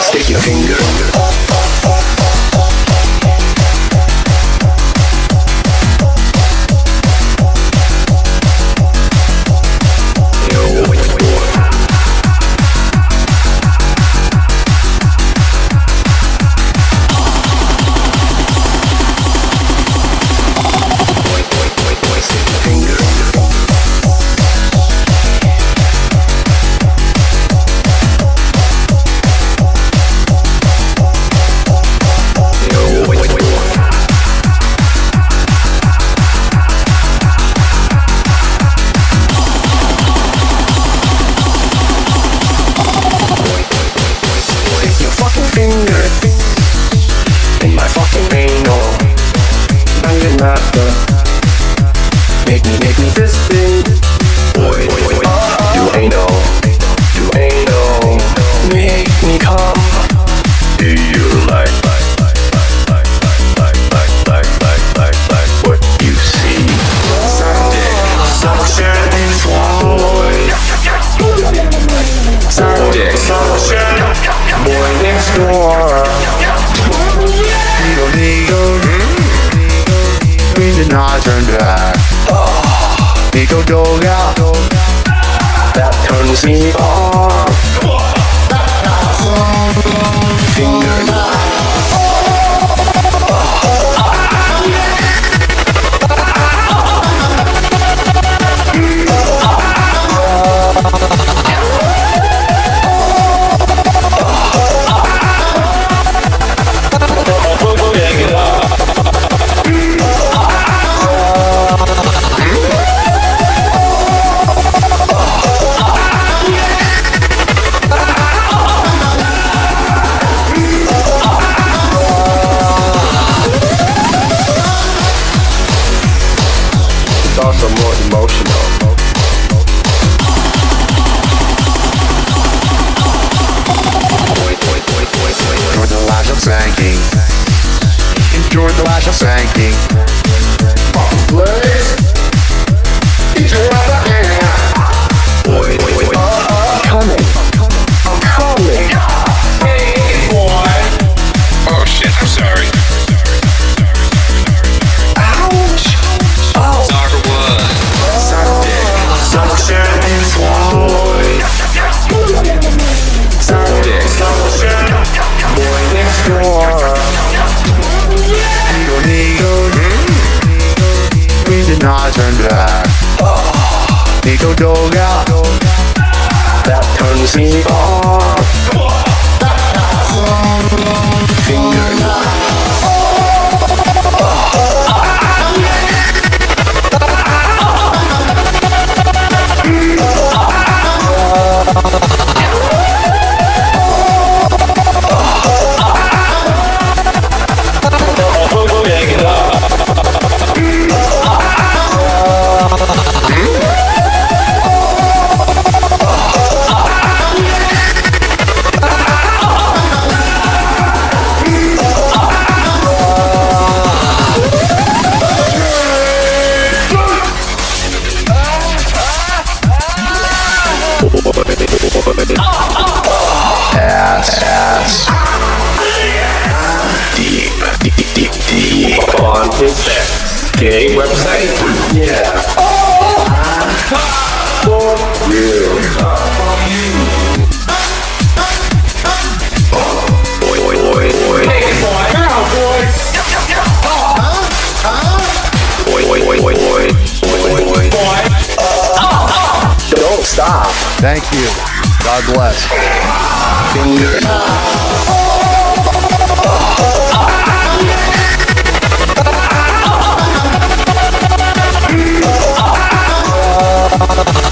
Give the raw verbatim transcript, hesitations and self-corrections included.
stick your finger. Make me, make me this thing. Boy, boy, boy. Do anal, do anal. Make me come. Do you like, like, like, like, like, like, like, like, like, like what you see? Suck dick, suction and swallow. Suck dick, suction. Boy next door. Needle, needle. We did not turn back. Nico Doga, that turns me on. Finger. Also more emotional. Enjoy the lash of sanking. Enjoy the lash of sanking. Blaze. Eat your other hand. Boy, boy, boy. I'm coming. I'm coming. Hey, boy. Oh shit, I'm sorry. We did not turn back. Nico Doga, that turns me on. Finger. Ass, ass. Deep, deep, deep, deep. On his gay website? Yeah. For you. Boy, boy, boy, boy. Hey, boy. Now, boy. Boy, boy, boy, boy, boy. Boy, boy, boy. Don't stop. Thank you. God bless. Finger. Oh,